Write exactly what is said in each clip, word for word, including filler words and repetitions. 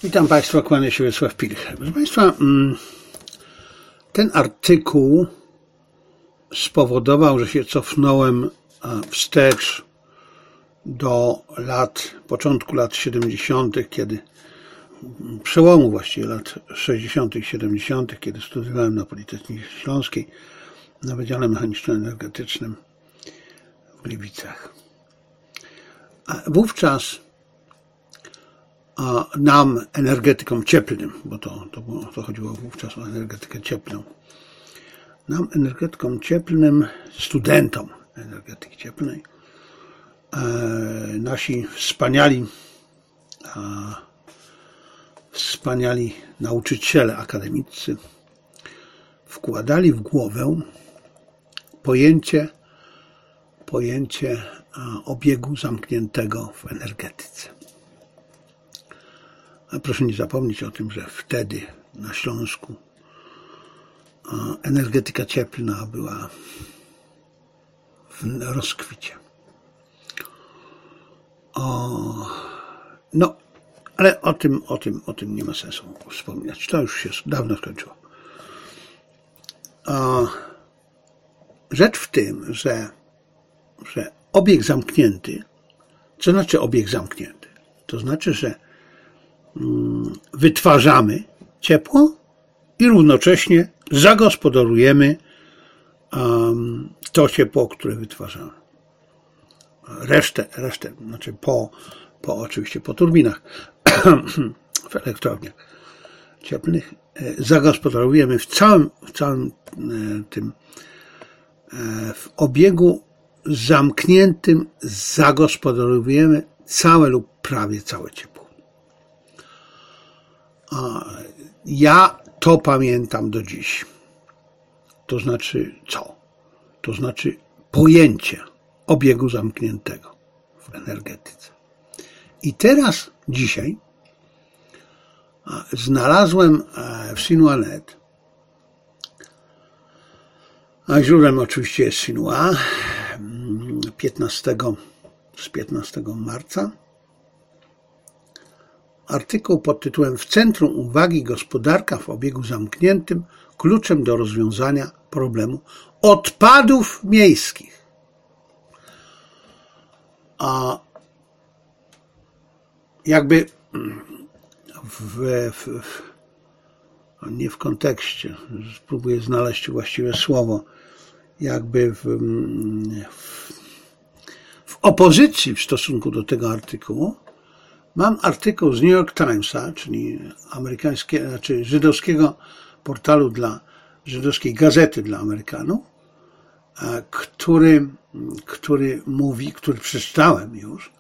Witam Państwa, kłania się Wiesław Pilch. Proszę Państwa, ten artykuł spowodował, że się cofnąłem wstecz do lat, początku lat siedemdziesiątych, kiedy, przełomu właściwie lat sześćdziesiątych, siedemdziesiątych, kiedy studiowałem na Politechnice Śląskiej na Wydziale Mechaniczno-Energetycznym w Gliwicach. A wówczas a nam, energetykom cieplnym, bo to, to, było, to chodziło wówczas o energetykę cieplną, nam, energetykom cieplnym, studentom energetyki cieplnej, e, nasi wspaniali, a, wspaniali nauczyciele akademicy wkładali w głowę pojęcie, pojęcie a, obiegu zamkniętego w energetyce. A proszę nie zapomnieć o tym, że wtedy na Śląsku energetyka cieplna była w rozkwicie. O, no, ale o tym, o tym, o tym nie ma sensu wspominać. To już się dawno skończyło. O, rzecz w tym, że, że obieg zamknięty, co znaczy obieg zamknięty? To znaczy, że wytwarzamy ciepło i równocześnie zagospodarujemy um, to ciepło, które wytwarzamy. Resztę, resztę, znaczy po, po oczywiście po turbinach w elektrowniach cieplnych zagospodarujemy w całym, w całym tym w obiegu zamkniętym zagospodarujemy całe lub prawie całe ciepło. Ja to pamiętam do dziś. To znaczy co? To znaczy pojęcie obiegu zamkniętego w energetyce. I teraz, dzisiaj, znalazłem w Sinua kropka net, a źródłem oczywiście jest Sinua, piętnastego, z piętnastego marca, artykuł pod tytułem W centrum uwagi gospodarka w obiegu zamkniętym, kluczem do rozwiązania problemu odpadów miejskich. A jakby w, w, w, nie w kontekście, spróbuję znaleźć właściwe słowo, jakby w, w, w opozycji w stosunku do tego artykułu, mam artykuł z New York Timesa, czyli amerykańskiego, znaczy żydowskiego portalu dla, żydowskiej gazety dla Amerykanów, który, który mówi, który przeczytałem już,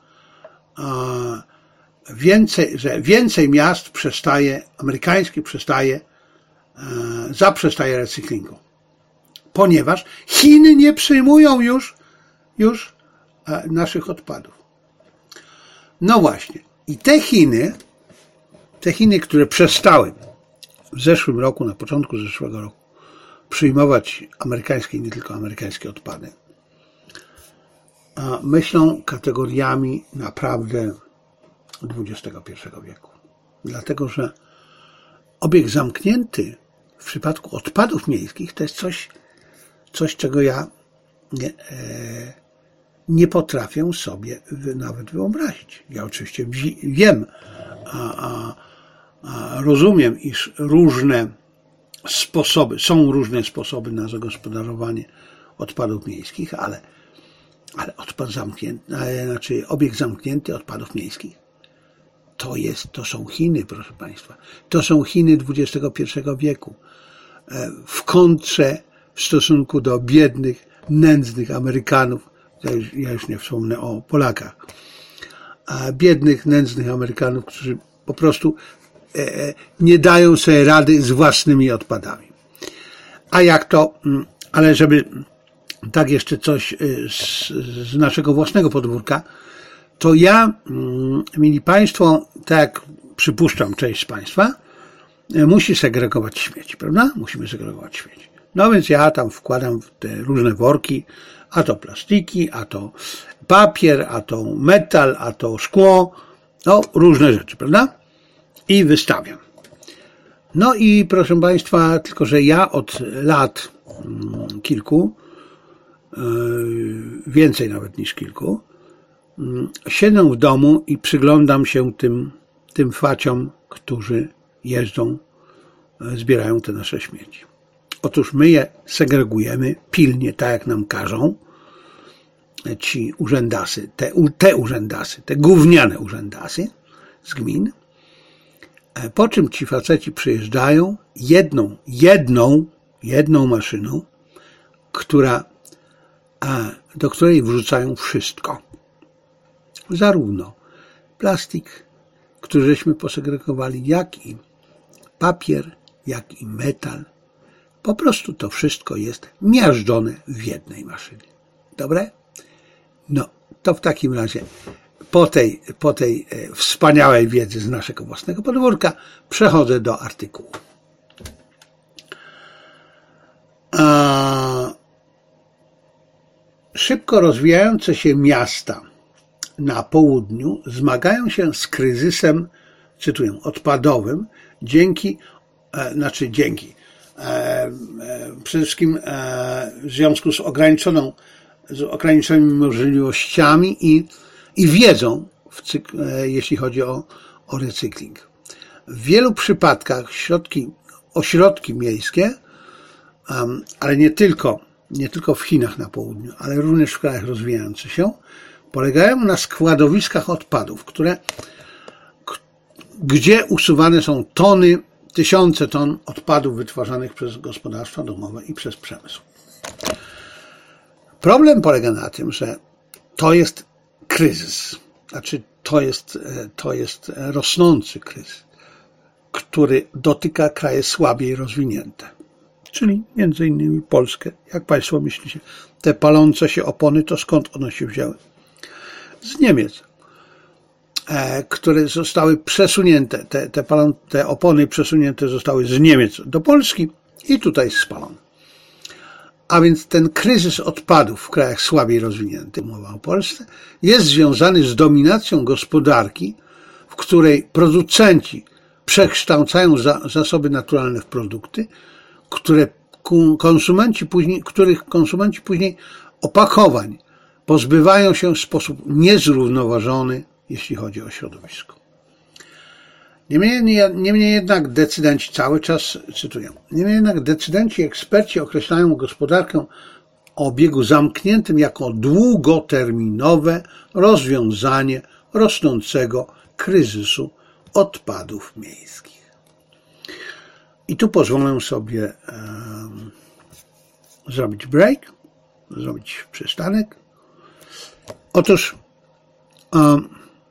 więcej, że więcej miast przestaje, amerykańskich przestaje, zaprzestaje recyklingu, ponieważ Chiny nie przyjmują już, już naszych odpadów. No właśnie. I te Chiny, te Chiny, które przestały w zeszłym roku, na początku zeszłego roku, przyjmować amerykańskie i nie tylko amerykańskie odpady, myślą kategoriami naprawdę dwudziestego pierwszego wieku. Dlatego, że obieg zamknięty w przypadku odpadów miejskich to jest coś, coś czego ja nie, e, nie potrafię sobie nawet wyobrazić. Ja oczywiście wiem, a, a, a rozumiem, iż różne sposoby, są różne sposoby na zagospodarowanie odpadów miejskich, ale, ale odpad zamknięty, znaczy obieg zamknięty odpadów miejskich to jest, to są Chiny, proszę Państwa. To są Chiny dwudziestego pierwszego wieku. W kontrze w stosunku do biednych, nędznych Amerykanów, ja już, ja już nie wspomnę o Polakach, a biednych, nędznych Amerykanów, którzy po prostu e, nie dają sobie rady z własnymi odpadami. A jak to, ale żeby tak jeszcze coś z, z naszego własnego podwórka, to ja, mili Państwo, tak jak przypuszczam część z Państwa, musi segregować śmieci, prawda? Musimy segregować śmieci. No więc ja tam wkładam w te różne worki, a to plastiki, a to papier, a to metal, a to szkło, no różne rzeczy, prawda? i wystawiam. No i proszę Państwa, tylko że ja od lat kilku, więcej nawet niż kilku, siedzę w domu i przyglądam się tym, tym faciom, którzy jeżdżą, zbierają te nasze śmieci. Otóż my je segregujemy pilnie, tak jak nam każą ci urzędasy, te, te urzędasy, te gówniane urzędasy z gmin, po czym ci faceci przyjeżdżają jedną, jedną, jedną maszyną, która, do której wrzucają wszystko. Zarówno plastik, który żeśmy posegregowali, jak i papier, jak i metal. Po prostu to wszystko jest miażdżone w jednej maszynie. Dobre? No, to w takim razie po tej, po tej wspaniałej wiedzy z naszego własnego podwórka przechodzę do artykułu. A szybko rozwijające się miasta na południu zmagają się z kryzysem, cytuję, odpadowym, dzięki, e, znaczy dzięki, e, e, przede wszystkim e, w związku z ograniczoną, z ograniczonymi możliwościami i, i wiedzą, w cykl, e, jeśli chodzi o, o recykling. W wielu przypadkach środki, ośrodki miejskie, um, ale nie tylko, nie tylko w Chinach na południu, ale również w krajach rozwijających się, polegają na składowiskach odpadów, które, gdzie usuwane są tony, tysiące ton odpadów wytwarzanych przez gospodarstwa domowe i przez przemysł. Problem polega na tym, że to jest kryzys, znaczy to jest, to jest rosnący kryzys, który dotyka kraje słabiej rozwinięte, czyli między innymi Polskę. Jak Państwo myślicie, te palące się opony, to skąd one się wzięły? Z Niemiec, które zostały przesunięte, te, te, palą, te opony przesunięte zostały z Niemiec do Polski i tutaj spalone. A więc ten kryzys odpadów w krajach słabiej rozwiniętych, mowa o Polsce, jest związany z dominacją gospodarki, w której producenci przekształcają za, zasoby naturalne w produkty, które konsumenci później, których konsumenci później opakowań pozbywają się w sposób niezrównoważony, jeśli chodzi o środowisko. Niemniej, niemniej jednak decydenci cały czas, cytuję, niemniej jednak decydenci i eksperci określają gospodarkę o obiegu zamkniętym jako długoterminowe rozwiązanie rosnącego kryzysu odpadów miejskich. I tu pozwolę sobie um, zrobić break, zrobić przystanek. Otóż um,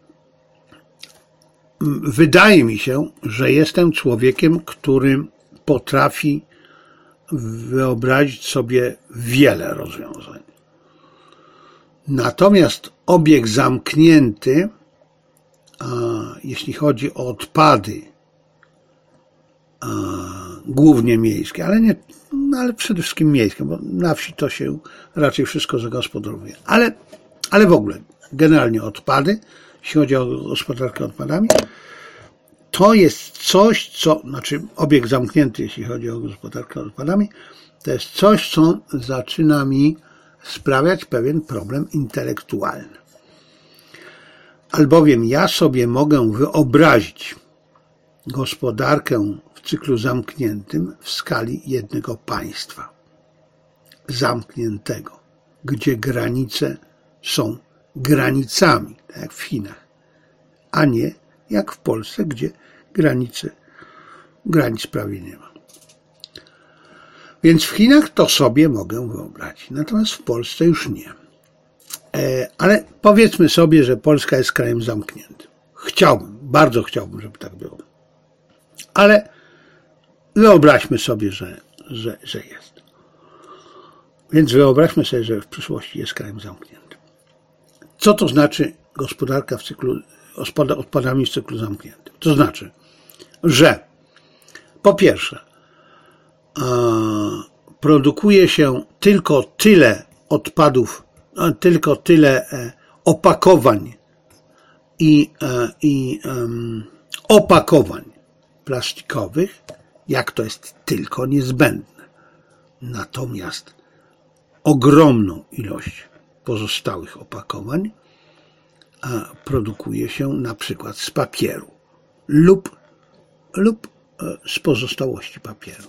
wydaje mi się, że jestem człowiekiem, który potrafi wyobrazić sobie wiele rozwiązań. Natomiast obieg zamknięty, a, jeśli chodzi o odpady, a, głównie miejskie, ale nie, no, ale przede wszystkim miejskie, bo na wsi to się raczej wszystko zagospodarowuje. Ale, ale w ogóle, generalnie odpady, jeśli chodzi o gospodarkę odpadami, to jest coś, co, znaczy obieg zamknięty, jeśli chodzi o gospodarkę odpadami, to jest coś, co zaczyna mi sprawiać pewien problem intelektualny. Albowiem ja sobie mogę wyobrazić gospodarkę w cyklu zamkniętym w skali jednego państwa. Zamkniętego, gdzie granice są granicami, tak jak w Chinach, a nie jak w Polsce, gdzie granice, granic prawie nie ma. Więc w Chinach to sobie mogę wyobrazić, natomiast w Polsce już nie. E, ale powiedzmy sobie, że Polska jest krajem zamkniętym. Chciałbym, bardzo chciałbym, żeby tak było. Ale wyobraźmy sobie, że, że, że jest. Więc wyobraźmy sobie, że w przyszłości jest krajem zamkniętym. Co to znaczy gospodarka w cyklu, odpadami w cyklu zamkniętym? To znaczy, że po pierwsze produkuje się tylko tyle odpadów, tylko tyle opakowań i, i opakowań plastikowych, jak to jest tylko niezbędne. Natomiast ogromną ilość pozostałych opakowań produkuje się na przykład z papieru lub, lub z pozostałości papieru.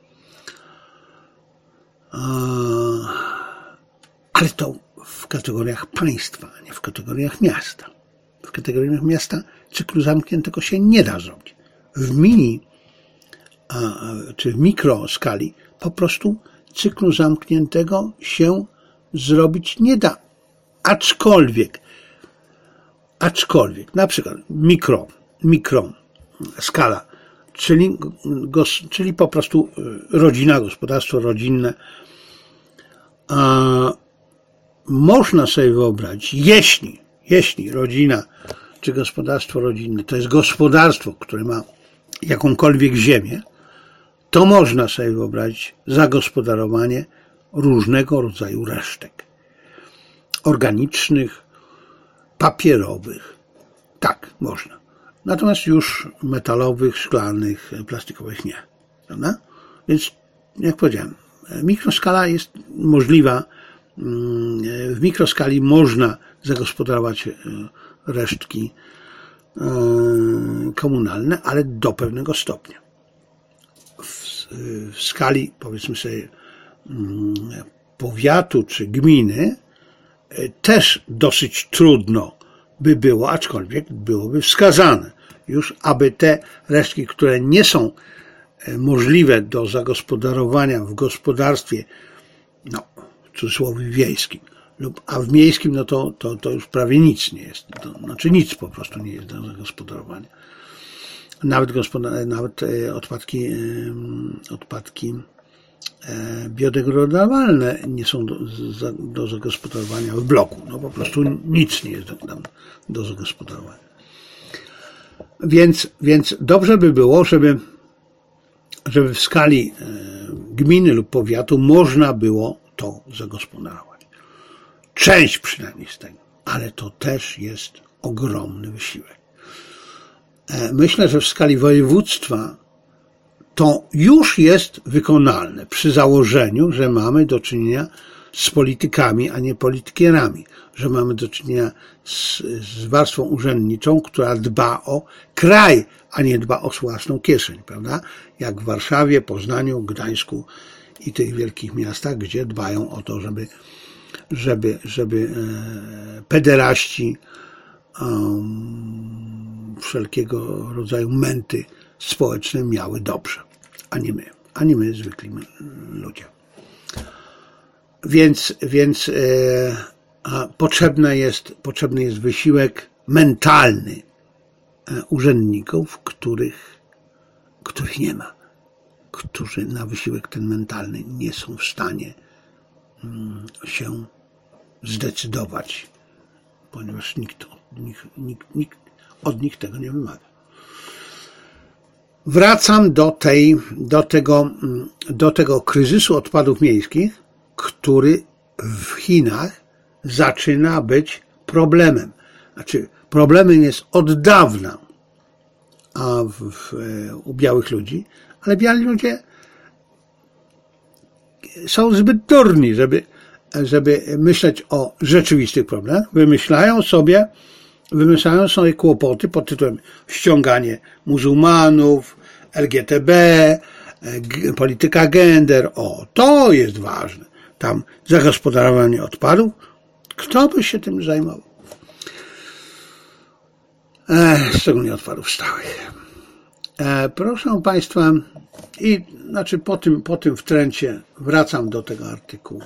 Ale to w kategoriach państwa, a nie w kategoriach miasta. W kategoriach miasta cyklu zamkniętego się nie da zrobić. W mini czy w mikroskali po prostu cyklu zamkniętego się zrobić nie da. Aczkolwiek, aczkolwiek, na przykład mikro, mikro skala, czyli, czyli po prostu rodzina, gospodarstwo rodzinne, a można sobie wyobrazić, jeśli, jeśli rodzina czy gospodarstwo rodzinne to jest gospodarstwo, które ma jakąkolwiek ziemię, to można sobie wyobrazić zagospodarowanie różnego rodzaju resztek. Organicznych, papierowych. Tak, można. Natomiast już metalowych, szklanych, plastikowych nie. Prawda? Więc, jak powiedziałem, mikroskala jest możliwa. W mikroskali można zagospodarować resztki komunalne, ale do pewnego stopnia. W skali, powiedzmy sobie, powiatu czy gminy też dosyć trudno by było, aczkolwiek byłoby wskazane już, aby te resztki, które nie są możliwe do zagospodarowania w gospodarstwie, no, w cudzysłowie wiejskim, lub, a w miejskim, no to, to, to już prawie nic nie jest. To, znaczy nic po prostu nie jest do zagospodarowania. Nawet, gospodar- nawet odpadki, odpadki biodegradowalne nie są do, do zagospodarowania w bloku. No po prostu nic nie jest do, do zagospodarowania. Więc, więc dobrze by było, żeby, żeby w skali gminy lub powiatu można było to zagospodarować. Część przynajmniej z tego, ale to też jest ogromny wysiłek. Myślę, że w skali województwa to już jest wykonalne przy założeniu, że mamy do czynienia z politykami, a nie politykierami, że mamy do czynienia z, z warstwą urzędniczą, która dba o kraj, a nie dba o własną kieszeń, prawda? Jak w Warszawie, Poznaniu, Gdańsku i tych wielkich miastach, gdzie dbają o to, żeby, żeby, żeby e, pederaści, um, wszelkiego rodzaju męty społeczne miały dobrze, a nie my, a nie my zwykli ludzie. Więc, więc e, a potrzebny jest, potrzebny jest wysiłek mentalny e, urzędników, których, których nie ma, którzy na wysiłek ten mentalny nie są w stanie mm, się zdecydować, ponieważ nikt od nich, nikt, nikt od nich tego nie wymaga. Wracam do tej, do tego, do tego kryzysu odpadów miejskich, który w Chinach zaczyna być problemem. Znaczy, problemem jest od dawna a w, w, u białych ludzi, ale biali ludzie są zbyt durni, żeby, żeby myśleć o rzeczywistych problemach. Wymyślają sobie, wymyślają sobie kłopoty pod tytułem ściąganie muzułmanów, L G B T, polityka gender. O, to jest ważne. Tam zagospodarowanie odpadów. Kto by się tym zajmował? E, szczególnie odpadów stałych. E, proszę Państwa, i znaczy po tym, po tym wtręcie wracam do tego artykułu.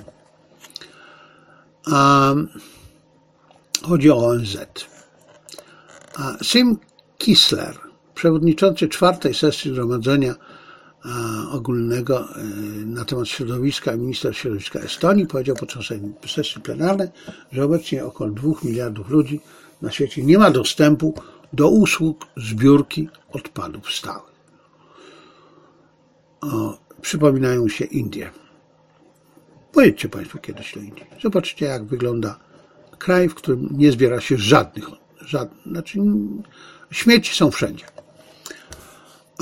A, chodzi o O N Z. A Sim Kistler, przewodniczący czwartej sesji Zgromadzenia Ogólnego na temat środowiska, minister środowiska Estonii, powiedział podczas sesji plenarnej, że obecnie około dwóch miliardów ludzi na świecie nie ma dostępu do usług zbiórki odpadów stałych. O, przypominają się Indie. Pojedźcie Państwo kiedyś do Indii. Zobaczcie, jak wygląda kraj, w którym nie zbiera się żadnych, żadnych znaczy śmieci są wszędzie.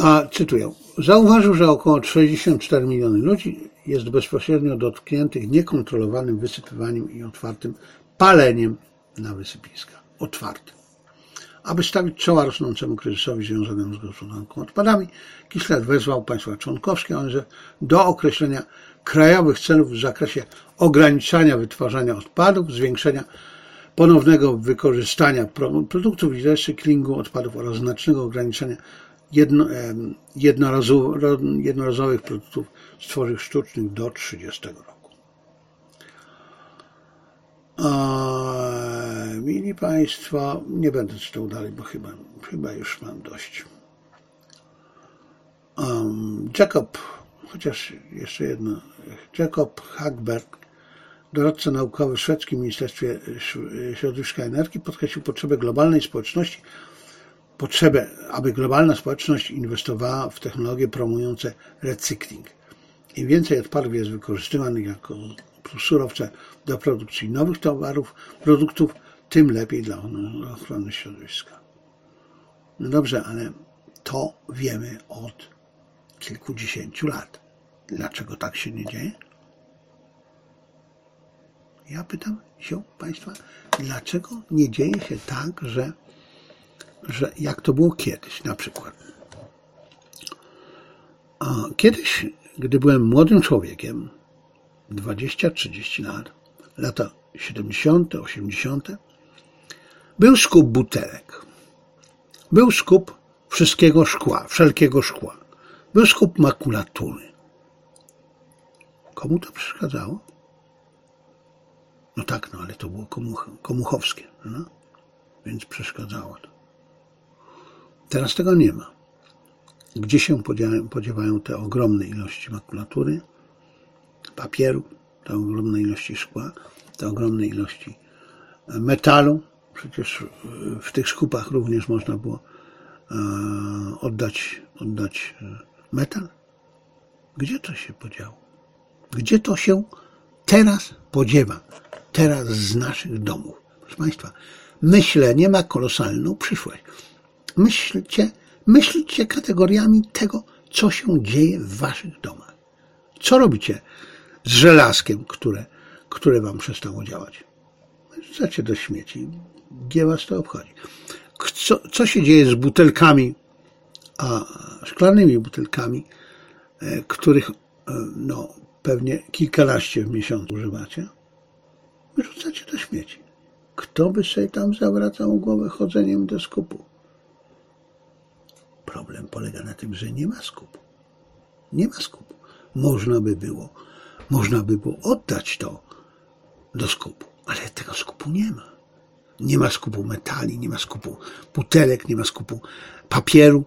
A cytuję, zauważył, że około sześćdziesiąt cztery miliony ludzi jest bezpośrednio dotkniętych niekontrolowanym wysypywaniem i otwartym paleniem na wysypiska. Otwartym. Aby stawić czoła rosnącemu kryzysowi związanemu z gospodarką odpadami, Kissler wezwał państwa członkowskie O N Z do określenia krajowych celów w zakresie ograniczania wytwarzania odpadów, zwiększenia ponownego wykorzystania produktów i recyklingu odpadów oraz znacznego ograniczenia jedno, jednorazowych produktów z tworzyw sztucznych do trzydziestego roku. Eee, mili Państwo, nie będę czytał dalej, bo chyba, chyba już mam dość. Um, Jacob, chociaż jeszcze jedno, Jacob Hagberg, doradca naukowy w szwedzkim Ministerstwie Środowiska i Energii, podkreślił potrzebę globalnej społeczności, potrzebę, aby globalna społeczność inwestowała w technologie promujące recykling. Im więcej odpadów jest wykorzystywanych jako surowce do produkcji nowych towarów, produktów, tym lepiej dla ochrony środowiska. No dobrze, ale to wiemy od kilkudziesięciu lat. Dlaczego tak się nie dzieje? Ja pytam się Państwa, dlaczego nie dzieje się tak, że, że jak to było kiedyś na przykład. A kiedyś, gdy byłem młodym człowiekiem, dwadzieścia trzydzieści lat, lata siedemdziesiąte, osiemdziesiąte, był skup butelek. Był skup wszystkiego szkła, wszelkiego szkła. Był skup makulatury. Komu to przeszkadzało? No tak, no ale to było komuch, komuchowskie, no? Więc przeszkadzało to. Teraz tego nie ma. Gdzie się podziewają, podziewają te ogromne ilości makulatury, papieru, te ogromne ilości szkła, te ogromne ilości metalu? Przecież w tych skupach również można było oddać, oddać metal. Gdzie to się podziało? Gdzie to się teraz podziewa? Teraz z naszych domów. Proszę Państwa, myślenie ma kolosalną przyszłość. Myślcie, myślcie kategoriami tego, co się dzieje w waszych domach. Co robicie z żelazkiem, które, które wam przestało działać? Wrzucacie do śmieci. Gdzie was to obchodzi? Co, co się dzieje z butelkami, a szklanymi butelkami, których no, pewnie kilkanaście w miesiącu używacie? Wyrzucacie do śmieci. Kto by sobie tam zawracał głowę chodzeniem do skupu? Problem polega na tym, że nie ma skupu. Nie ma skupu. Można by było, można by było oddać to do skupu, ale tego skupu nie ma. Nie ma skupu metali, nie ma skupu butelek, nie ma skupu papieru.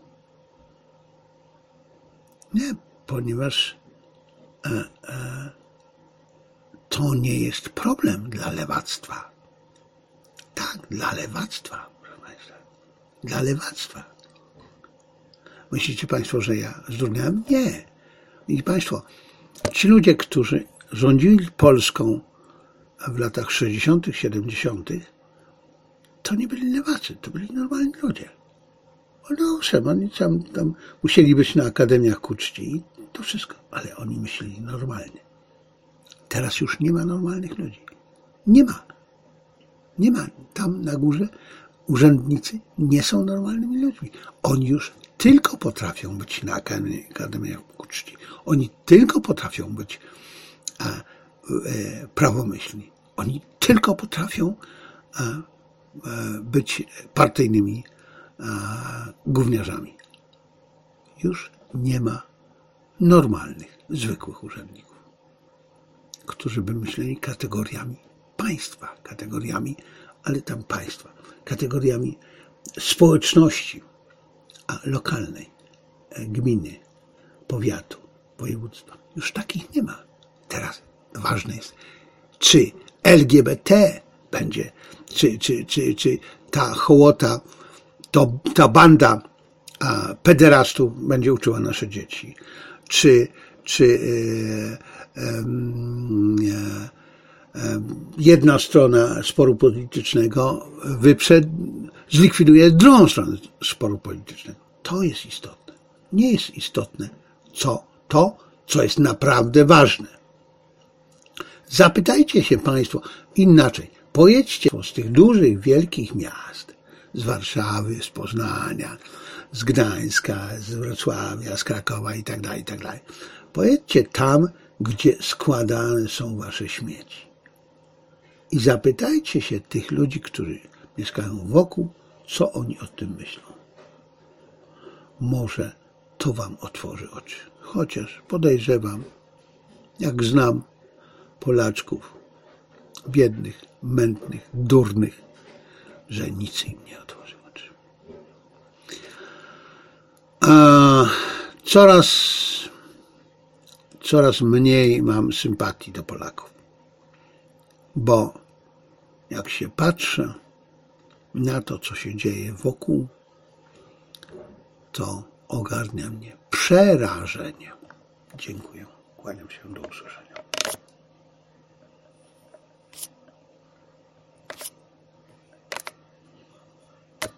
Nie, ponieważ e, e, to nie jest problem dla lewactwa. Tak, dla lewactwa, proszę Państwa. Dla lewactwa. Myślicie Państwo, że ja zdurniałem? Nie. I Państwo, ci ludzie, którzy rządzili Polską w latach sześćdziesiątych, siedemdziesiątych, to nie byli lewacy, to byli normalni ludzie. No owszem, oni tam, tam musieli być na akademiach ku czci, to wszystko, ale oni myśleli normalnie. Teraz już nie ma normalnych ludzi. Nie ma. Nie ma. Tam na górze urzędnicy nie są normalnymi ludźmi. Oni już tylko potrafią być na akademiach ku czci. Oni tylko potrafią być a, e, prawomyślni. Oni tylko potrafią a, a, być partyjnymi a, gówniarzami. Już nie ma normalnych, zwykłych urzędników, którzy by myśleli kategoriami państwa, kategoriami, ale tam państwa, kategoriami społeczności, a lokalnej, gminy, powiatu, województwa. Już takich nie ma. Teraz ważne jest, czy L G B T będzie, czy, czy, czy, czy ta hołota, to, ta banda a, pederastów będzie uczyła nasze dzieci, czy, czy e, e, e, jedna strona sporu politycznego wyprze, zlikwiduje drugą stronę sporu politycznego. To jest istotne. Nie jest istotne, co to, co jest naprawdę ważne. Zapytajcie się Państwo inaczej. Pojedźcie z tych dużych, wielkich miast, z Warszawy, z Poznania, z Gdańska, z Wrocławia, z Krakowa i tak dalej, i tak dalej. Pojedźcie tam, gdzie składane są wasze śmieci. I zapytajcie się tych ludzi, którzy mieszkają wokół, co oni o tym myślą. Może to wam otworzy oczy. Chociaż podejrzewam, jak znam Polaczków, biednych, mętnych, durnych, że nic im nie otworzy oczy. A coraz, coraz mniej mam sympatii do Polaków, bo jak się patrzę na to, co się dzieje wokół, to ogarnia mnie przerażenie. Dziękuję. Kłaniam się, do usłyszenia.